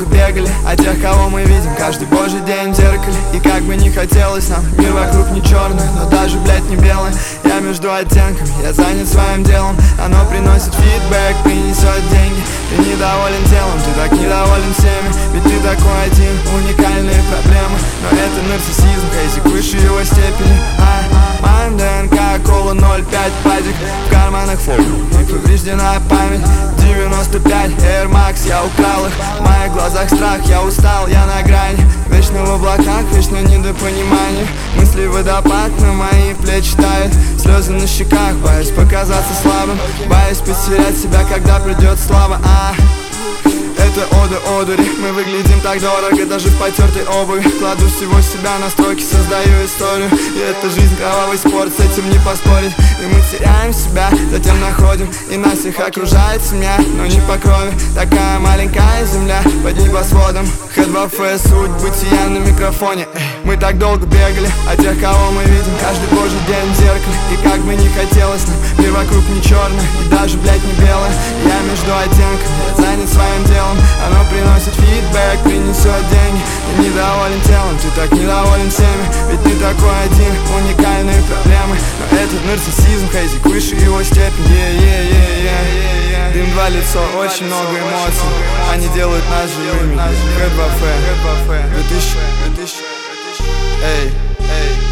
долго бегали от тех, кого мы видим каждый божий день в зеркале. И как бы не хотелось нам, мир вокруг не черный, но даже, блядь, не белый. Я между оттенками, я занят своим делом. Оно приносит фидбэк, принесет деньги. Ты недоволен телом, ты так недоволен всеми. Ведь ты такой один, уникальные проблемы. Но это нарциссизм, хейзик выше его степени. Моим ДНК, кола 0,5 падик. В карманах фол, и повреждена память. 95 Air Max, я украл их. В моих глазах страх, я устал, я на грани. Вечно в облаках, вечно недопонимание. Мысли водопад на мои плечи давят. Слезы на щеках, боюсь показаться слабым. Боюсь потерять себя, когда придет слава. Это ода одури, мы выглядим так дорого, даже в потертой обуви. Кладу всего себя на строки, создаю историю. И это жизнь, кровавый спорт, с этим не поспорить. И мы теряем себя, затем находим. И нас всех окружает семья, но не по крови. Такая маленькая земля под небосводом. Х2Ф, суть бытия на микрофоне. Мы так долго бегали от тех, кого мы видим каждый божий день в зеркале. И как бы не хотелось нам, мир вокруг не черный и даже, блядь, не белый. Я между оттенками, я занят своим делом. Оно приносит фидбэк, принесет деньги. Ты недоволен телом, ты так недоволен всеми. Ведь ты такой один, уникальные проблемы. Но этот нарциссизм, хейзик выше его степени. Дым, два лицо, очень много эмоций. Они делают нас живыми. Х2Ф 2000. Эй, эй.